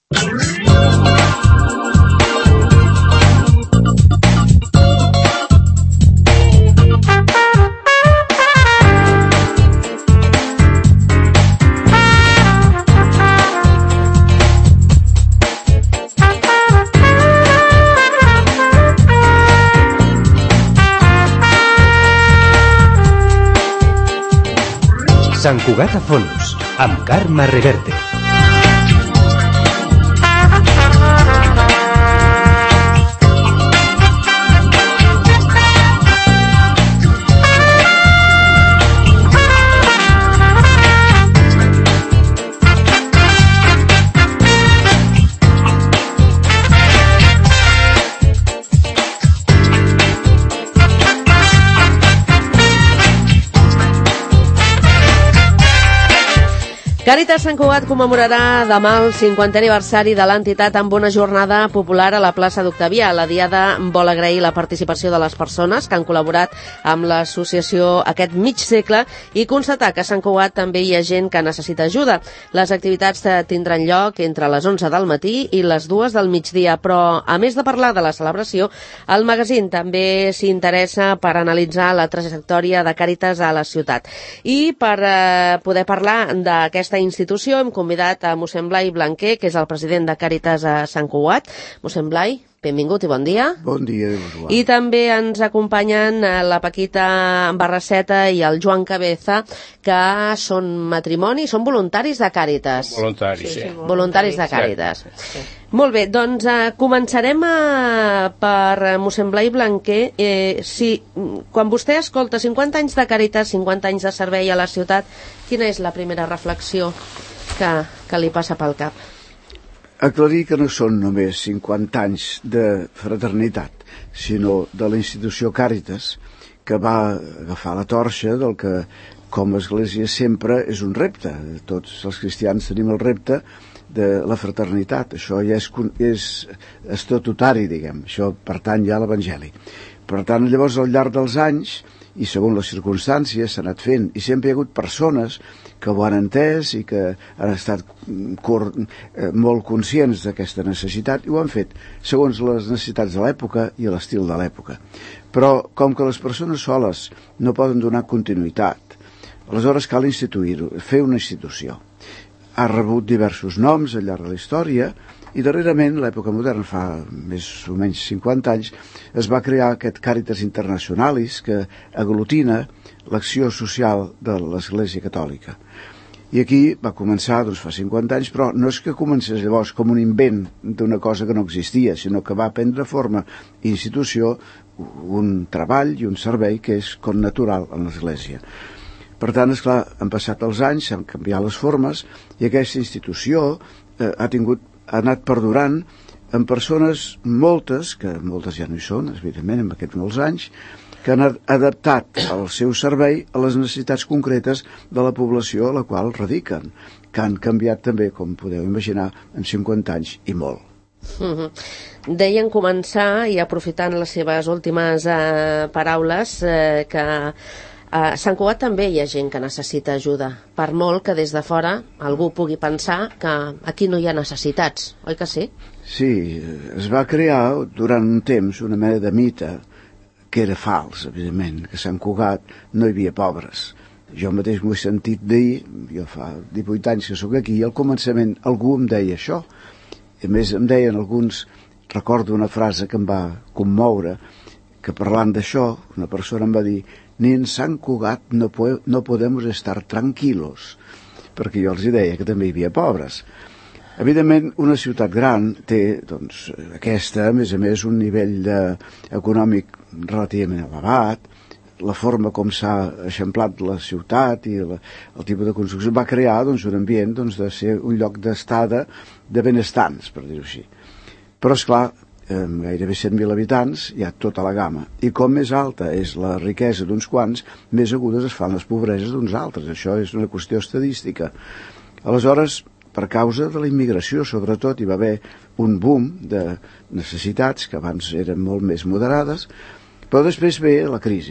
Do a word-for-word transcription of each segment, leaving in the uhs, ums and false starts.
Sant Cugat a fons, amb Carme Reverte. Càritas Sant Cugat commemorarà demà el cinquantè aniversari de l'entitat amb una jornada popular a la plaça d'Octavià. La Diada vol agrair la participació de les persones que han col·laborat amb l'associació aquest mig segle i constatar que a Sant Cugat també hi ha gent que necessita ajuda. Les activitats tindran lloc entre les onze del matí i les dues del migdia, però a més de parlar de la celebració, el magazín també s'interessa per analitzar la trajectòria de Càritas a la ciutat. I per eh, poder parlar d'aquesta institució hem convidat a mossèn Blai Blanquer, que és el president de Càritas a Sant Cugat. Mossèn Blai, benvingut i bon dia. Bon dia, igual. I també ens acompanyen la Paquita Barraceta i el Joan Cabeza, que són matrimoni, són voluntaris de Càritas. Voluntaris, sí. sí. sí voluntaris de Càritas. Sí. Molt bé, doncs eh, començarem a, per mossèn Blai Blanquer. Eh, si, quan vostè escolta cinquanta anys de Càritas, cinquanta anys de servei a la ciutat, quina és la primera reflexió que, que li passa pel cap? Aclarir que no són només cinquanta anys de fraternitat, sinó de la institució Càritas, que va agafar la torxa del que, com a església, sempre és un repte. Tots els cristians tenim el repte de la fraternitat. Això ja és, és estatutari, diguem. Això pertany ja a l'Evangeli. Per tant, llavors, al llarg dels anys, i segons les circumstàncies, s'ha anat fent, i sempre hi ha hagut persones que ho han entès i que han estat cor, eh, molt conscients d'aquesta necessitat i ho han fet segons les necessitats de l'època i l'estil de l'època. Però com que les persones soles no poden donar continuïtat, aleshores cal instituir-ho, fer una institució. Ha rebut diversos noms al llarg de la història i darrerament, l'època moderna, fa més o menys cinquanta anys, es va crear aquest Càritas Internationalis que aglutina l'acció social de l'Església Catòlica. I aquí va començar, doncs, fa cinquanta anys, però no és que comencés llavors com un invent d'una cosa que no existia, sinó que va prendre forma i institució un treball i un servei que és connatural en l'Església. Per tant, esclar, han passat els anys, s'han canviat les formes i aquesta institució eh, ha tingut ha anat perdurant en persones moltes, que moltes ja no hi són, evidentment, en aquests molts anys, que han adaptat el seu servei a les necessitats concretes de la població a la qual radiquen, que han canviat també, com podeu imaginar, en cinquanta anys i molt. Mm-hmm. Deien començar, i aprofitant les seves últimes eh, paraules, eh, que a Sant Cugat també hi ha gent que necessita ajuda, per molt que des de fora algú pugui pensar que aquí no hi ha necessitats, oi que sí? Sí, es va crear durant un temps una mena de mite que era fals, evidentment, que a Sant Cugat no hi havia pobres. Jo mateix m'ho he sentit dir, jo fa divuit anys que sóc aquí, i al començament algú em deia això. A més, em deien alguns, recordo una frase que em va commoure, que parlant d'això, una persona em va dir: ni en Sant Cugat no, po no podemos estar tranquilos, perquè jo els deia que també hi havia pobres. Evidentment, una ciutat gran té, doncs, aquesta, a més a més, un nivell de, econòmic relativament elevat, la forma com s'ha eixamplat la ciutat i la, el tipus de construcció va crear, doncs, un ambient, doncs, de ser un lloc d'estada de benestants, per dir-ho així. Però, esclar, amb gairebé cent mil habitants hi ha tota la gamma, i com més alta és la riquesa d'uns quants, més agudes es fan les pobreses d'uns altres. Això és una qüestió estadística. Aleshores, per causa de la immigració, sobretot, hi va haver un boom de necessitats que abans eren molt més moderades, però després ve la crisi,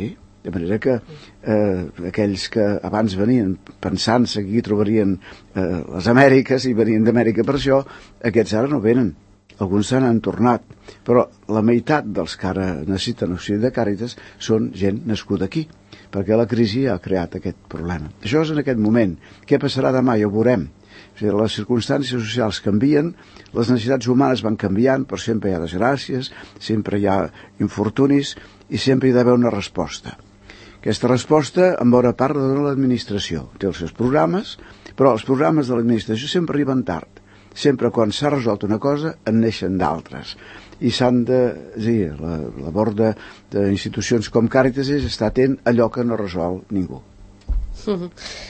De manera que eh, aquells que abans venien pensant-se que aquí trobarien eh, les Amèriques i venien d'Amèrica per això, aquests ara no venen. Alguns se n'han tornat, però la meitat dels que ara necessiten auxili de Càritas són gent nascuda aquí, perquè la crisi ha creat aquest problema. Això és en aquest moment. Què passarà demà? Ja ho veurem. O sigui, les circumstàncies socials canvien, les necessitats humanes van canviant, però sempre hi ha desgràcies, sempre hi ha infortunis i sempre hi ha d'haver una resposta. Aquesta resposta, en bona part, la dona l'administració. Té els seus programes, però els programes de l'administració sempre arriben tard. Sempre quan s'ha resolt una cosa en neixen d'altres i s'han de, és a dir, la labor d'institucions com Càritas és estar atent a allò que no resol ningú. Uh-huh.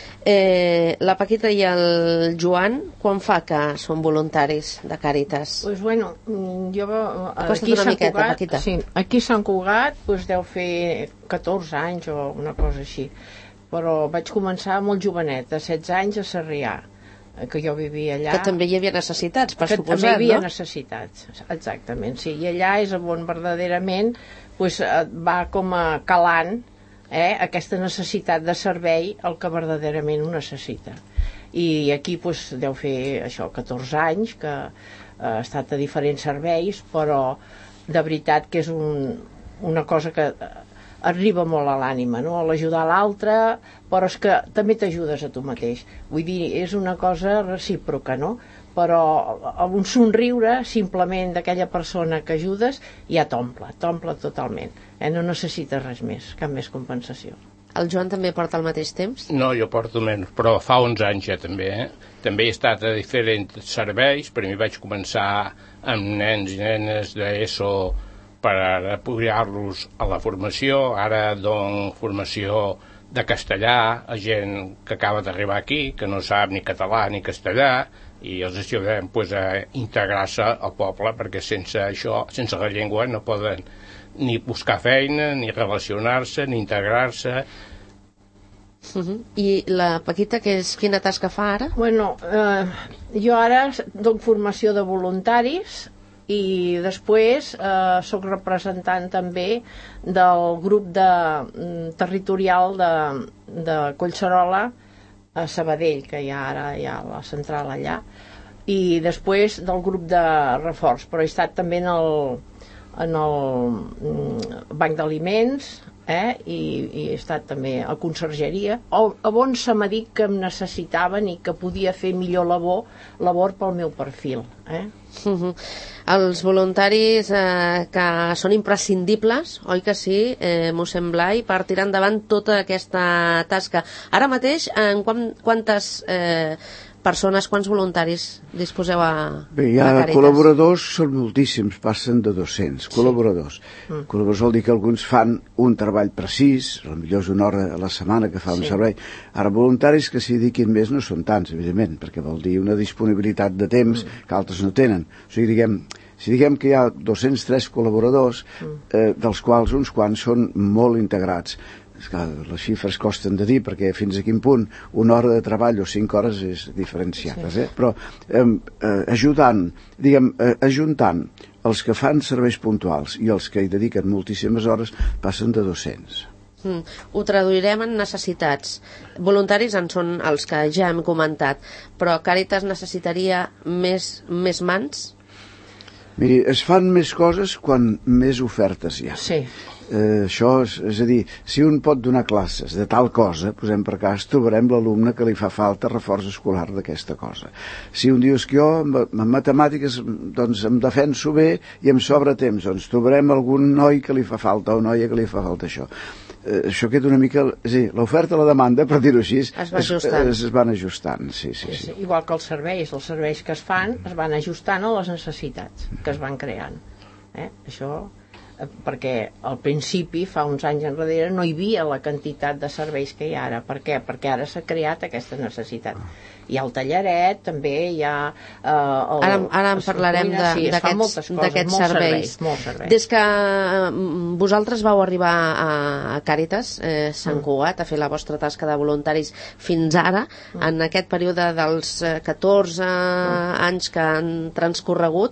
eh, la Paquita i el Joan quan fa que són voluntaris de Càritas? Pues bueno, jo aquí a Sant miqueta, Cugat, sí, aquí a Sant Cugat pues, deu fer catorze anys o una cosa així, però vaig començar molt jovenet, a setze anys a Sarrià, que jo vivia allà. Que també hi havia necessitats, per que suposat, també hi havia no? necessitats, exactament, sí. I allà és on verdaderament pues, va com a calant eh, aquesta necessitat de servei el que verdaderament ho necessita. I aquí pues, deu fer això, catorze anys, que ha estat a diferents serveis, però de veritat que és un, una cosa que arriba molt a l'ànima, no? A l'ajudar l'altre, però és que també t'ajudes a tu mateix. Vull dir, és una cosa recíproca, no? Però un somriure simplement d'aquella persona que ajudes ja t'omple, t'omple totalment. Eh? No necessites res més, cap més compensació. El Joan també porta al mateix temps? No, jo porto menys, però fa onze anys ja també. Eh? També he estat a diferents serveis, primer vaig començar amb nens i nenes d'ESO per apoyar-los a la formació, ara dono formació de castellà a gent que acaba d'arribar aquí, que no sap ni català ni castellà, i els ajudem pues, a integrar-se al poble, perquè sense això, sense la llengua, no poden ni buscar feina, ni relacionar-se, ni integrar-se. Uh-huh. I la Paquita, que és, quina tasca fa ara? Bueno, eh, jo ara dono formació de voluntaris, i després eh, soc representant també del grup de, territorial de, de Collserola a Sabadell, que hi ha ara hi ha la central allà, i després del grup de reforç, però he estat també en el, en el banc d'aliments, eh? I, i he estat també a consergeria, on se m'ha dit que em necessitaven i que podia fer millor labor, labor pel meu perfil. Eh? Uh-huh. Els voluntaris eh, que són imprescindibles, oi que sí, eh, mossèn Blai, per tirar endavant tota aquesta tasca. Ara mateix, en quant, quantes eh, persones, quants voluntaris disposeu a, Bé, hi ha a Càritas? Col·laboradors, són moltíssims, passen de dos-cents, sí. Col·laboradors. Mm. Col·laboradors vol dir que alguns fan un treball precís, potser és una hora a la setmana que fa un sí. servei. Ara, voluntaris que s'hi dediquin més no són tants, evidentment, perquè vol dir una disponibilitat de temps mm. que altres no tenen. O sigui, diguem, si diguem que hi ha dos-cents tres col·laboradors, mm. eh, dels quals uns quants són molt integrats. És que les xifres costen de dir, perquè fins a quin punt una hora de treball o cinc hores és diferenciades, sí. eh? Però eh, eh, ajudant, diguem, eh, ajuntant els que fan serveis puntuals i els que hi dediquen moltíssimes hores passen de dos-cents. Mm. Ho traduirem en necessitats. Voluntaris en són els que ja hem comentat, però Càritas necessitaria més, més mans? Miri, es fan més coses quan més ofertes hi ha. Sí. Eh, això és, és a dir, si un pot donar classes de tal cosa, posem per cas, trobarem l'alumne que li fa falta reforç escolar d'aquesta cosa. Si un dius que jo en matemàtiques doncs em defenso bé i em sobra temps, doncs trobarem algun noi que li fa falta o noia que li fa falta això. Eh, això queda una mica, és a dir, l'oferta i la demanda, per dir-ho així, es, va ajustant. es, es van ajustant. Sí, sí, sí, sí. Igual que els serveis, els serveis que es fan es van ajustant a les necessitats que es van creant. Eh? Això... perquè al principi, fa uns anys enrere, no hi havia la quantitat de serveis que hi ha ara. Per què? Perquè ara s'ha creat aquesta necessitat. Hi ha el tallaret, també hi ha... Eh, el, ara, ara en parlarem sí, d'aquests serveis. serveis, serveis. Des que vosaltres vau arribar a, a Càritas, eh, Sant Cugat, a fer la vostra tasca de voluntaris fins ara, mm. en aquest període dels catorze mm. anys que han transcorregut,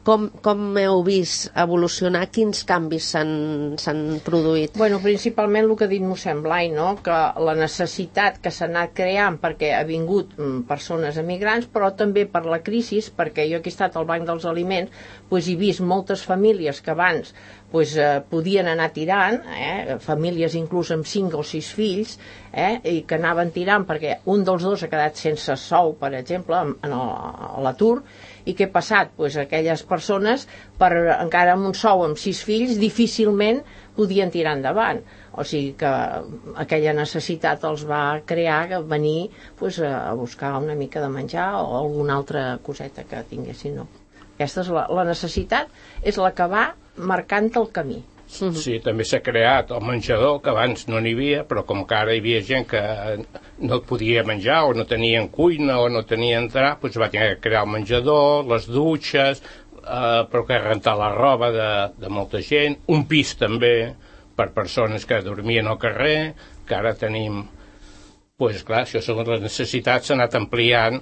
com, com heu vist evolucionar, quins canvis s'han produït? Bueno, principalment el que ha dit mossèn Blai, no? Que la necessitat que s'ha anat creant perquè ha vingut persones emigrants, però també per la crisi, perquè jo aquí he estat al Banc dels Aliments, doncs he vist moltes famílies que abans pues, eh, podien anar tirant, eh, famílies inclús amb cinc o sis fills, eh, i que anaven tirant perquè un dels dos ha quedat sense sou, per exemple, en el, a l'atur, i què ha passat? Pues aquelles persones, per, encara amb un sou amb sis fills, difícilment podien tirar endavant. O sigui que aquella necessitat els va crear venir pues, a buscar una mica de menjar o alguna altra coseta que tinguessin. No? Aquesta és la, la necessitat, és la que va marcant el camí. Sí, també s'ha creat el menjador, que abans no n'hi havia, però com que ara hi havia gent que no podia menjar o no tenien cuina o no tenien entrar, doncs va tenir que crear el menjador, les dutxes, eh, però que rentar la roba de, de molta gent, un pis també per persones que dormien al carrer, que ara tenim... Doncs clar, això segons les necessitats s'ha anat ampliant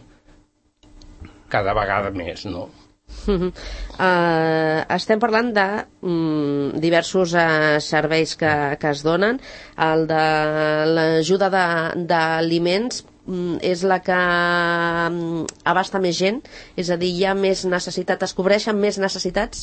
cada vegada més, no? Uh, uh, estem parlant de um, diversos uh, serveis que, que es donen. El de l'ajuda d'aliments um, és la que um, abasta més gent, és a dir, hi ha més necessitat, es cobreixen més necessitats?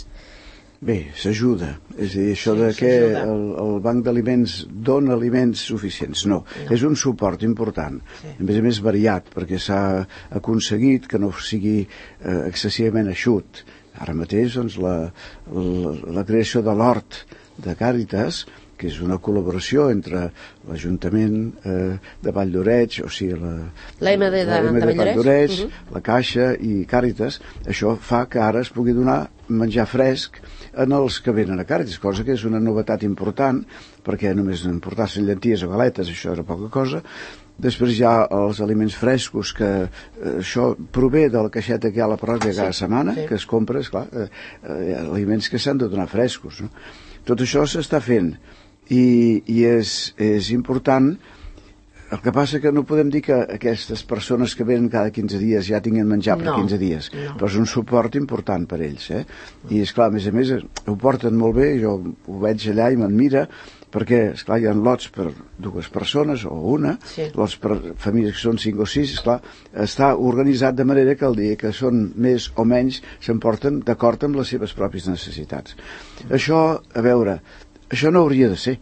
Bé, s'ajuda. És a dir, això sí, de que el, el Banc d'Aliments dona aliments suficients. No, no. És un suport important. Sí. A més a més variat, perquè s'ha aconseguit que no sigui eh, excessivament eixut. Ara mateix, doncs, la, la, la creació de l'Hort de Càritas, que és una col·laboració entre l'Ajuntament eh, de Vall d'Oreig, o sigui, la, la M D de, la M D de Vall d'Oreig, uh -huh. la Caixa i Càritas. Això fa que ara es pugui donar menjar fresc en els que venen a Càritas, cosa que és una novetat important, perquè només emportar-se llenties o galetes, això era poca cosa. Després hi ha els aliments frescos, que eh, això prové de la caixeta que hi ha a la parròquia cada sí, setmana, sí. que es compra, esclar, eh, eh, aliments que s'han de donar frescos. No? Tot això s'està fent, i, i és, és important. El que passa que no podem dir que aquestes persones que venen cada quinze dies ja tinguin menjar per no, quinze dies, no. Però és un suport important per ells, eh? I esclar, a més a més ho porten molt bé, jo ho veig allà i m'admira, perquè esclar, hi ha lots per dues persones o una, sí. Lots per famílies que són cinc o sis, esclar, està organitzat de manera que el dia que són més o menys s'emporten d'acord amb les seves pròpies necessitats. Mm. Això, a veure, això no hauria de ser.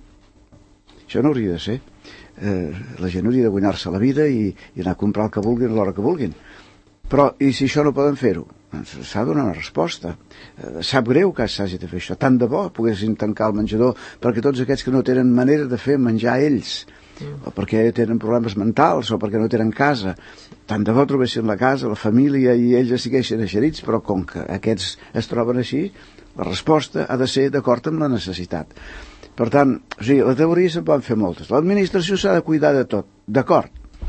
Això no hauria de ser. Eh, la gent hauria de guanyar-se la vida i, i anar a comprar el que vulguin a l'hora que vulguin. Però, i si això no poden fer-ho? Doncs s'ha de donar una resposta. Eh, sap greu que s'hagi de fer això. Tant de bo poguessin tancar el menjador perquè tots aquests que no tenen manera de fer menjar ells, mm. o perquè tenen problemes mentals, o perquè no tenen casa, tant de bo trobessin la casa, la família, i ells estiguessin eixerits, però com que aquests es troben així, la resposta ha de ser d'acord amb la necessitat. Per tant, o sigui, la teoria se'n poden fer moltes. L'administració s'ha de cuidar de tot, d'acord.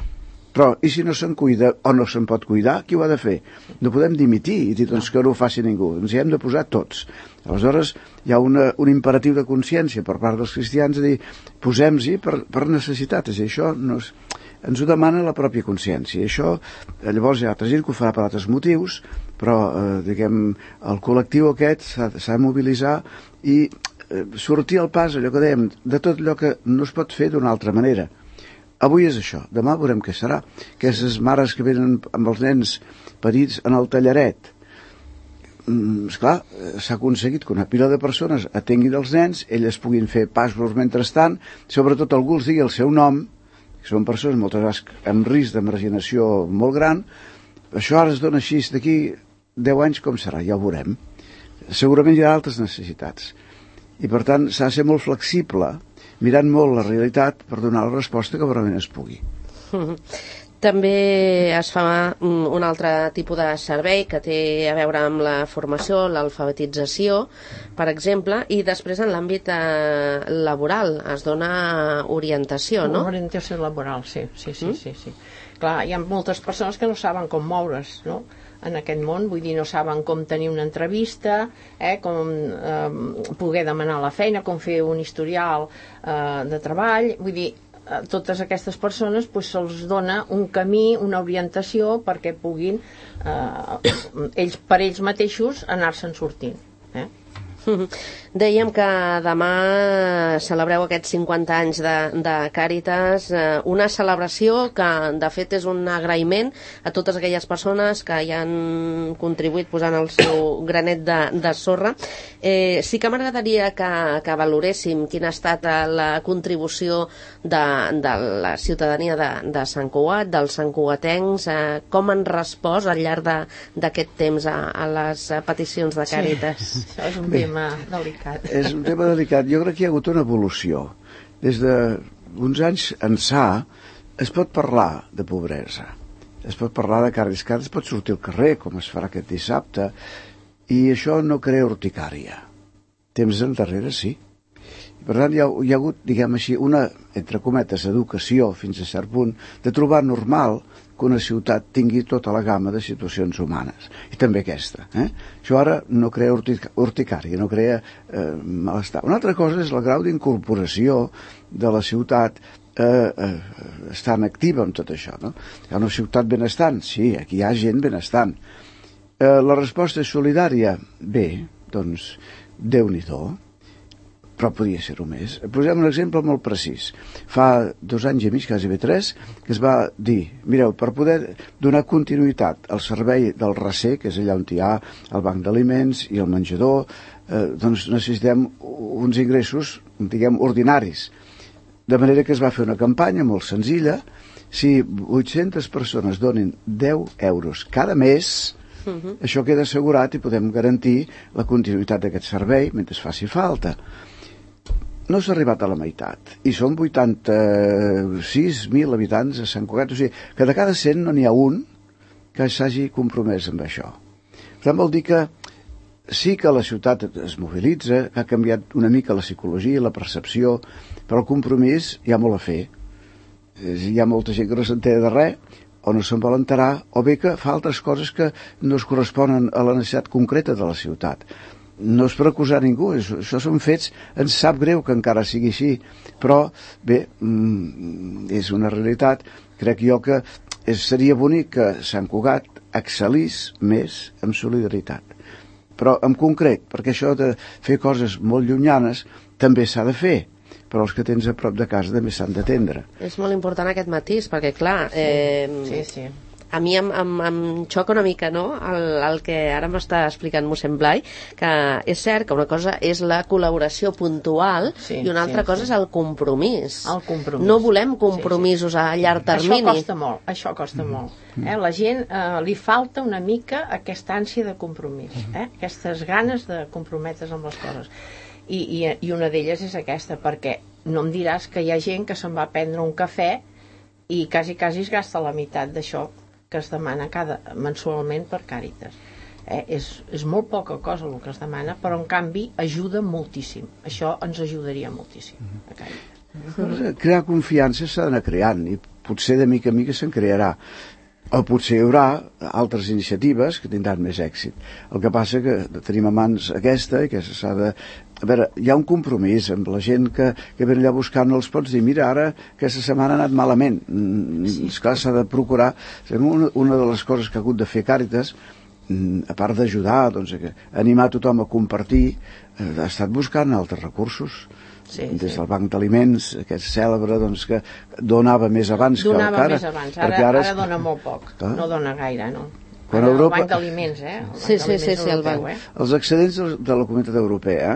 Però, i si no se'n cuida o no se'n pot cuidar, qui ho ha de fer? No podem dimitir i dir doncs, que no ho faci ningú. Ens hi hem de posar tots. Aleshores, hi ha una, un imperatiu de consciència per part dels cristians de dir, posem-hi per, per necessitat. És a dir, això no és, ens ho demana la pròpia consciència. I això, llavors hi ha altra gent que ho farà per altres motius, però, eh, diguem, el col·lectiu aquest s'ha de mobilitzar i sortir al pas, allò que dèiem, de tot allò que no es pot fer d'una altra manera. Avui és això, demà veurem què serà. Aquestes mares que venen amb els nens petits en el tallaret. Mm, esclar, s'ha aconseguit que una pila de persones atenguin els nens, elles puguin fer passos mentrestant, sobretot algú els digui el seu nom, que són persones moltes vegades amb risc de marginació molt gran. Això ara es dona així, d'aquí deu anys com serà, ja ho veurem. Segurament hi ha altres necessitats. I per tant s'ha de ser molt flexible, mirant molt la realitat per donar la resposta que realment es pugui. També es fa un altre tipus de servei que té a veure amb la formació, l'alfabetització, per exemple, i després en l'àmbit eh, laboral es dona orientació, no? Orientació laboral, sí, sí, sí, mm? sí, sí. Clar, hi ha moltes persones que no saben com moure's, no?, en aquest món, vull dir, no saben com tenir una entrevista, eh, com eh, poder demanar la feina, com fer un historial eh, de treball, vull dir, a totes aquestes persones pues, se'ls dona un camí, una orientació perquè puguin eh, ells per ells mateixos anar-se'n sortint. Eh? Dèiem que demà celebreu aquests cinquanta anys de, de Càritas, eh, una celebració que de fet és un agraïment a totes aquelles persones que hi han contribuït posant el seu granet de, de sorra. Eh, sí que m'agradaria que, que valoréssim quina ha estat la contribució de, de la ciutadania de, de Sant Cugat, dels santcugatencs, eh, com han respost al llarg d'aquest temps a, a les peticions de Càritas. Sí, això és un tema delicat. És un tema delicat. Jo crec que hi ha hagut una evolució. Des d'uns anys ençà es pot parlar de pobresa, es pot parlar de Càritas, es pot sortir al carrer, com es farà aquest dissabte, i això no crea urticària. Temps endarrere sí. I per tant hi ha, hi ha hagut, diguem així, una, entre cometes, educació fins a cert punt, de trobar normal que una ciutat tingui tota la gamma de situacions humanes, i també aquesta. Eh? Això ara no crea urtic urticària, no crea eh, malestar. Una altra cosa és el grau d'incorporació de la ciutat eh, eh, estan activa amb tot això. No? Hi ha una ciutat benestant? Sí, aquí hi ha gent benestant. Eh, la resposta és solidària? Bé, doncs, Déu-n'hi-do, però podia ser-ho més. Posem un exemple molt precís. Fa dos anys i mig, quasi bé tres, que es va dir, mireu, per poder donar continuïtat al servei del recer, que és allà on hi ha el banc d'aliments i el menjador, eh, doncs necessitem uns ingressos, diguem, ordinaris. De manera que es va fer una campanya molt senzilla. Si vuit-centes persones donin deu euros cada mes, uh-huh. això queda assegurat i podem garantir la continuïtat d'aquest servei mentre es faci falta. No s'ha arribat a la meitat, i són vuitanta-sis mil habitants a Sant Cugat, o sigui que de cada cent no n'hi ha un que s'hagi compromès amb això. Per tant, vol dir que sí que la ciutat es mobilitza, ha canviat una mica la psicologia, la percepció, però el compromís hi ha molt a fer. Hi ha molta gent que no s'entera de res, o no se'n vol enterar, o bé que fa altres coses que no es corresponen a la necessitat concreta de la ciutat. No és per acusar ningú, això són fets, ens sap greu que encara sigui així, però bé, és una realitat. Crec jo que seria bonic que Sant Cugat excel·lís més en solidaritat, però en concret, perquè això de fer coses molt llunyanes també s'ha de fer, però els que tens a prop de casa també s'han d'atendre. És molt important aquest matís, perquè clar, eh, sí, sí. a mi em, em, em xoca una mica, no?, el, el que ara m'està explicant mossèn Blai, que és cert que una cosa és la col·laboració puntual, sí, i una altra sí, cosa sí. és el compromís. El compromís. No volem compromisos sí, sí. a llarg termini. Això costa molt, això costa mm. molt. Eh? La gent eh, li falta una mica aquesta ànsia de compromís, eh? aquestes ganes de comprometre's amb les coses. I, i, i una d'elles és aquesta, perquè no em diràs que hi ha gent que se'n va prendre un cafè i quasi, quasi es gasta la meitat d'això que es demana cada, mensualment per Càritas. Eh? És, és molt poca cosa el que es demana, però en canvi ajuda moltíssim. Això ens ajudaria moltíssim a Càritas. Crear confiança s'ha d'anar creant, i potser de mica en mica se'n crearà. O potser hi haurà altres iniciatives que tindran més èxit. El que passa que tenim a mans aquesta i que s'ha de... A veure, hi ha un compromís amb la gent que, que ven allà buscant, no els pots dir, mira, ara aquesta setmana ha anat malament. Sí. Esclar, s'ha de procurar... Una, una de les coses que ha hagut de fer Càritas, a part d'ajudar, doncs, animar tothom a compartir, ha estat buscant altres recursos. Sí, des del sí. banc d'aliments, aquest cèlebre, doncs, que donava més abans donava que ara. Més abans, ara, ara, ara dona molt poc, ah? no dona gaire, no. Quan ara, Europa... El banc d'aliments, eh? El sí, sí, sí, sí, el banc. Eh? Els excedents de la Comunitat Europea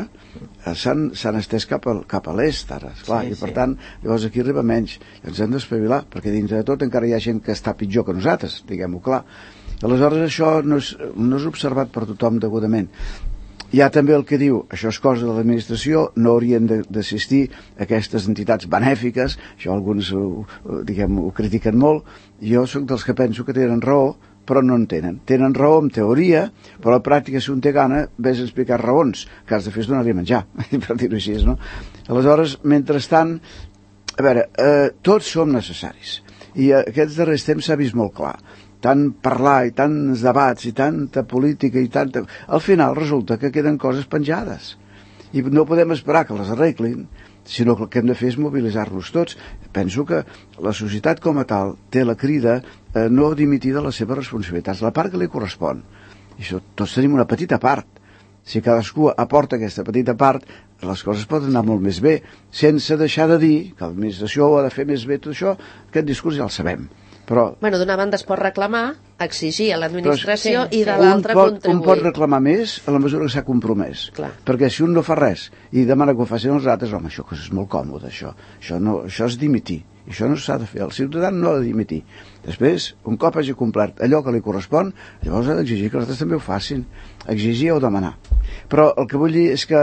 s'han estès cap, al, cap a l'est, ara, esclar, sí, i per sí. tant, llavors aquí arriba menys. Ens hem d'espavilar, perquè dintre de tot encara hi ha gent que està pitjor que nosaltres, diguem-ho clar. Aleshores, això no és, no és observat per tothom degudament. Hi ha també el que diu, això és cosa de l'administració, no haurien d'assistir a aquestes entitats benèfiques, això alguns ho, diguem, ho critiquen molt. Jo sóc dels que penso que tenen raó, però no en tenen. Tenen raó en teoria, però a la pràctica, si un té gana, vés a explicar raons, que has de fer és donar-li a menjar, per dir-ho així, no? Aleshores, mentrestant, a veure, eh, tots som necessaris, i aquests darrers temps s'ha vist molt clar. Tant parlar i tants debats i tanta política i tanta... Al final resulta que queden coses penjades. I no podem esperar que les arreglin, sinó que el que hem de fer és mobilitzar-los tots. Penso que la societat com a tal té la crida a no dimitir de les seves responsabilitats, la part que li correspon. I això, tots tenim una petita part. Si cadascú aporta aquesta petita part, les coses poden anar molt més bé, sense deixar de dir que l'administració ha de fer més bé tot això. Aquest discurs ja el sabem. Però, bueno, d'una banda es pot reclamar, exigir a l'administració sí, i de un l'altra pot, contribuir. un pot reclamar més a la mesura que s'ha compromès. Clar. Perquè si un no fa res i demana que ho facin els altres, home, això és molt còmode, això. Això, no, això és dimitir. I això no s'ha de fer. El ciutadà no ha de dimitir. Després, un cop hagi complert allò que li correspon, llavors ha d'exigir que els altres també ho facin. Exigir o demanar. Però el que vull dir és que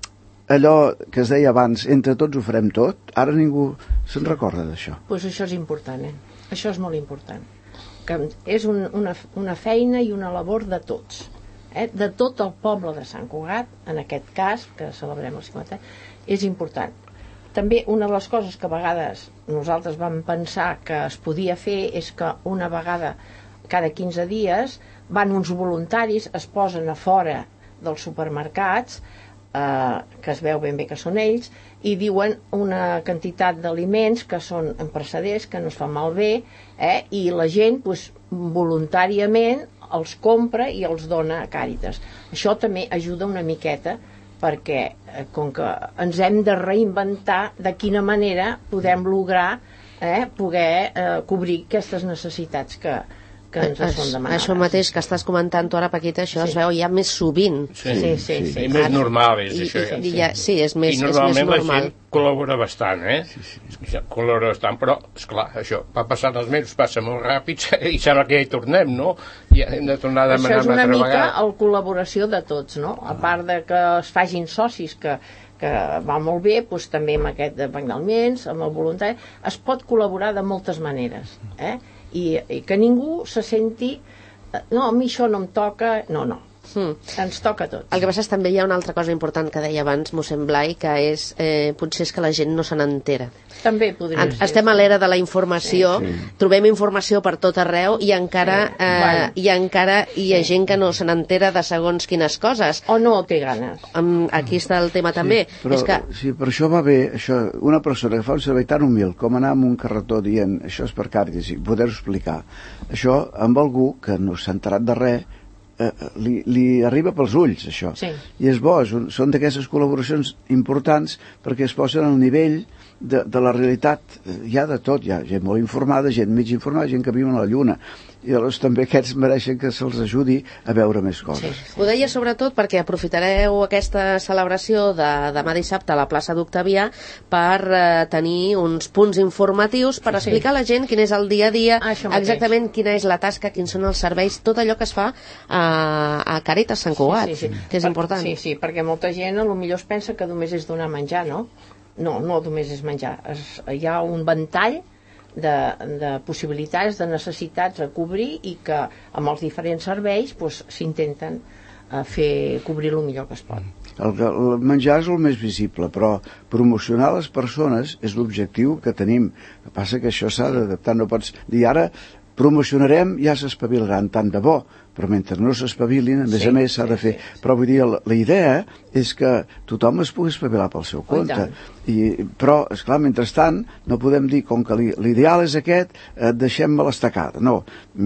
allò que es deia abans, entre tots ho farem tot, ara ningú se'n recorda d'això. Doncs pues això és important, eh? Això és molt important. Que és un, una, una feina i una labor de tots, eh? De tot el poble de Sant Cugat, en aquest cas, que celebrem el cinquanta, és important. També una de les coses que a vegades nosaltres vam pensar que es podia fer és que una vegada cada quinze dies van uns voluntaris, es posen a fora dels supermercats, eh, que es veu ben bé que són ells, i diuen una quantitat d'aliments que són empressaders, que no es fan malbé, eh, i la gent pues, voluntàriament els compra i els dona a Càritas. Això també ajuda una miqueta, perquè eh, com que ens hem de reinventar de quina manera podem lograr eh, poder eh, cobrir aquestes necessitats que, que ens es, són demanades. Això mateix que estàs comentant tu ara, Paquita, això sí. Es veu ja més sovint. Sí, sí, sí. sí, sí. I més normal és I, això. I, ja, sí, és més, I normalment és més normal. la gent col·labora bastant, eh? Sí, sí. Col·labora bastant, però, esclar, això va passant els mesos, passa molt ràpid i sembla que ja hi tornem, no? I hem de tornar a demanar això és una una mica vegada. la col·laboració de tots, no? A part de que es facin socis, que, que va molt bé, doncs també amb aquest de banc d'aliments, amb el voluntari, es pot col·laborar de moltes maneres, eh? I, i que ningú se senti no, a mi això no em toca, no, no. Mm. Ens toca a tots. El que passa és també hi ha una altra cosa important que deia abans mossèn Blai, que és eh, potser és que la gent no se n'entera. També podria en, ser. Estem a l'era de la informació, sí, sí. Trobem informació per tot arreu i encara, sí. eh, bueno. i encara hi ha sí. gent que no se n'entera de segons quines coses. O no té ganes. Um, aquí està el tema sí, també. Però, és que... Sí, però això va bé, això, una persona que fa un servei tan humil com anar amb un carretó dient això és per Càritas i poder-ho explicar, això amb algú que no s'ha enterat de res, Eh, li, li arriba pels ulls això, sí. I és bo, són, són d'aquestes col·laboracions importants perquè es posen al nivell de, de la realitat. Hi ha de tot, hi ha gent molt informada, gent mig informada, gent que viu a la lluna, i llavors també aquests mereixen que se'ls ajudi a veure més coses. Sí. Ho deia sobretot perquè aprofitareu aquesta celebració de demà dissabte a la plaça d'Octavià per eh, tenir uns punts informatius per explicar sí. a la gent quin és el dia a dia, ah, exactament quina és la tasca, quins són els serveis, tot allò que es fa a, a Càritas Sant Cugat, sí, sí, sí. que és per, important. Sí, sí, perquè molta gent a lo millor es pensa que només és donar menjar, no? No, no només és menjar. Es, hi ha un ventall de, de possibilitats, de necessitats a cobrir i que amb els diferents serveis pues, s'intenten uh, fer cobrir el millor que es pot. El, el menjar és el més visible, però promocionar les persones és l'objectiu que tenim. El que passa que això s'ha d'adaptar, no pots dir ara promocionarem, ja s'espavilaran, tant de bo, però mentre no s'espavilin, a més sí, a més s'ha sí, de fer. Sí, sí. Però vull dir, la, la idea és que tothom es pugui espavilar pel seu compte. I, però, esclar, mentrestant, no podem dir, com que l'ideal és aquest, eh, deixem-me l'estacada. No,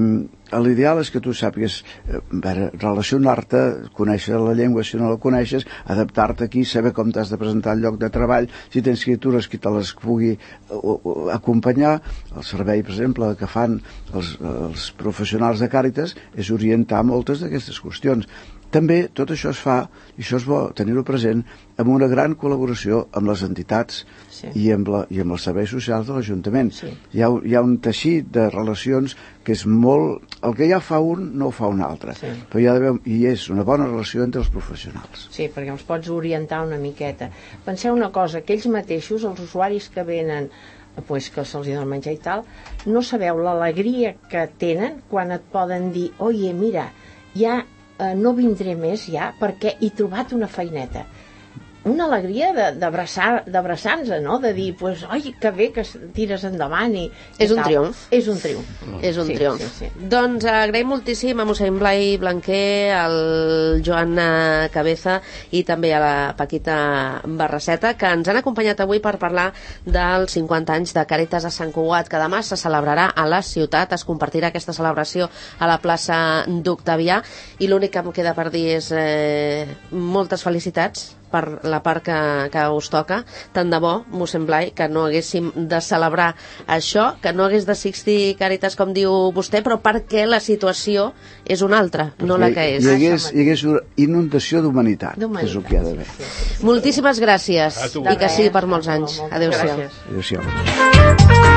l'ideal és que tu sàpigues eh, relacionar-te, conèixer la llengua si no la coneixes, adaptar-te aquí, saber com t'has de presentar al lloc de treball, si tens criatures qui te les pugui uh, acompanyar. El servei, per exemple, que fan els, els professionals de Càritas és orientar moltes d'aquestes qüestions. També tot això es fa, i això és bo tenir-ho present, amb una gran col·laboració amb les entitats sí. i, amb la, i amb els serveis socials de l'Ajuntament. Sí. Hi, ha, hi ha un teixit de relacions que és molt... El que ja fa un no ho fa un altre, sí. però hi ha d'haver, i és una bona relació entre els professionals. Sí, perquè els pots orientar una miqueta. Penseu una cosa, que ells mateixos, els usuaris que venen pues, que se'ls dona menjar i tal, no sabeu l'alegria que tenen quan et poden dir oye, mira, ja eh, no vindré més ja perquè he trobat una feineta. una alegria de- d'abraçar- d'abraçar-nos, no? De dir, pues, oi, que bé que tires endavant i, i És un tal. triomf. És un triomf. És un Sí, triomf. sí, sí. Doncs agraïm moltíssim a mossèn Blai Blanquer, al Joan eh, Cabeza i també a la Paquita Barraceta, que ens han acompanyat avui per parlar dels cinquanta anys de Càritas a Sant Cugat, que demà se celebrarà a la ciutat, es compartirà aquesta celebració a la plaça d'Octavià, i l'únic que em queda per dir és eh, moltes felicitats per la part que, que us toca. Tant de bo, mossèn Blai, que no haguéssim de celebrar això, que no hagués d'assistir Càritas, com diu vostè, però perquè la situació és una altra, no la que és. Hi hagués, hi hagués una inundació d'humanitat, que és el que hi ha d'haver. Sí, sí, sí. Moltíssimes gràcies A tu. i que sigui per molts De anys. res, moltes Adéu-siau. gràcies. Adéu-siau.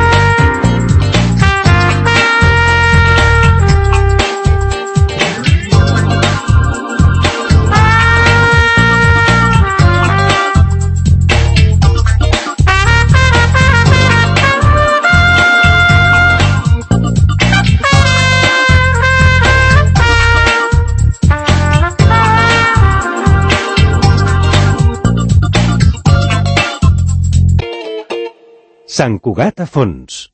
Sant Cugat a fons.